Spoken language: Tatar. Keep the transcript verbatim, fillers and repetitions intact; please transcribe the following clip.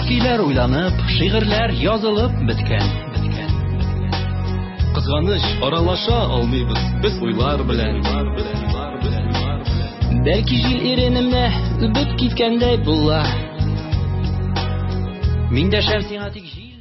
көйләр уйланып, шигырьләр язылып беткән, беткән. Кызганыч аралаша алмыйбыз без уйлар белән. Бәлки җил иренемне үбеп киткәндәй була. Мин дәшәм сиңа тик җил